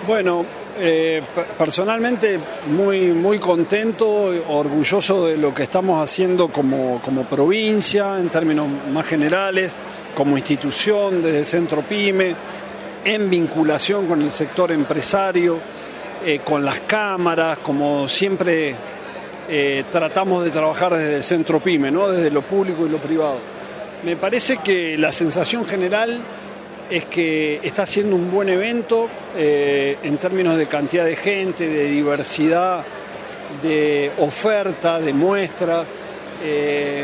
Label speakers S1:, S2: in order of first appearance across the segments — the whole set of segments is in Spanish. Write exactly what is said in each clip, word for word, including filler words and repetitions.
S1: Bueno, eh, personalmente muy, muy contento, orgulloso de lo que estamos haciendo como, como provincia, en términos más generales, como institución, desde Centro Pyme, en vinculación con el sector empresario, eh, con las cámaras, como siempre eh, tratamos de trabajar desde el Centro Pyme, ¿no? Desde lo público y lo privado. Me parece que la sensación general es que está siendo un buen evento eh, en términos de cantidad de gente, de diversidad, de oferta, de muestra, eh,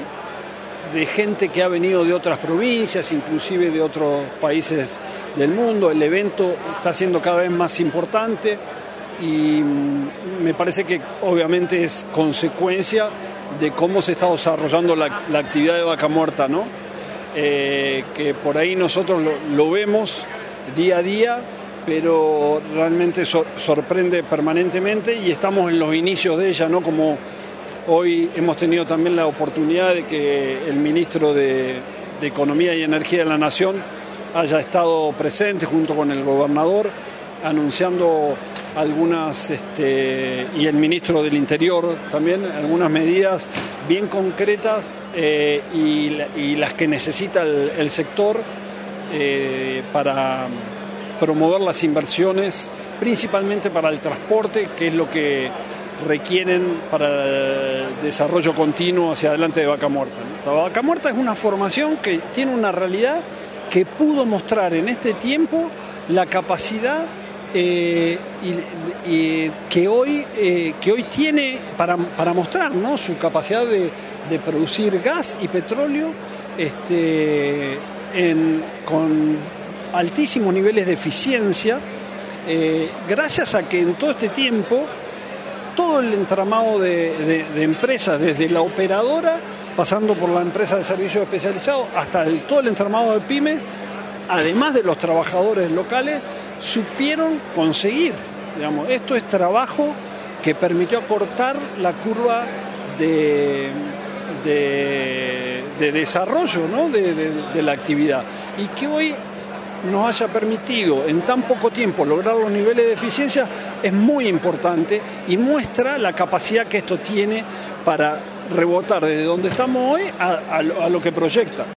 S1: de gente que ha venido de otras provincias, inclusive de otros países del mundo. El evento está siendo cada vez más importante y me parece que obviamente es consecuencia de cómo se está desarrollando la, la actividad de Vaca Muerta, ¿no? Eh, que por ahí nosotros lo, lo vemos día a día, pero realmente sor, sorprende permanentemente y estamos en los inicios de ella, ¿no? Como hoy hemos tenido también la oportunidad de que el ministro de, de Economía y Energía de la Nación haya estado presente junto con el gobernador anunciando algunas, este, y el ministro del Interior también, algunas medidas bien concretas eh, y, y las que necesita el, el sector eh, para promover las inversiones, principalmente para el transporte, que es lo que requieren para el desarrollo continuo hacia adelante de Vaca Muerta, ¿no? Vaca Muerta es una formación que tiene una realidad que pudo mostrar en este tiempo la capacidad Eh, y, y que hoy eh, que hoy tiene para, para mostrar, ¿no? Su capacidad de, de producir gas y petróleo este, en, con altísimos niveles de eficiencia, eh, gracias a que en todo este tiempo todo el entramado de, de, de empresas, desde la operadora pasando por la empresa de servicios especializados hasta el, todo el entramado de pymes, además de los trabajadores locales, supieron conseguir, digamos, esto es trabajo que permitió acortar la curva de, de, de desarrollo, ¿no? de, de, de la actividad, y que hoy nos haya permitido en tan poco tiempo lograr los niveles de eficiencia es muy importante y muestra la capacidad que esto tiene para rebotar desde donde estamos hoy a, a, a lo que proyecta.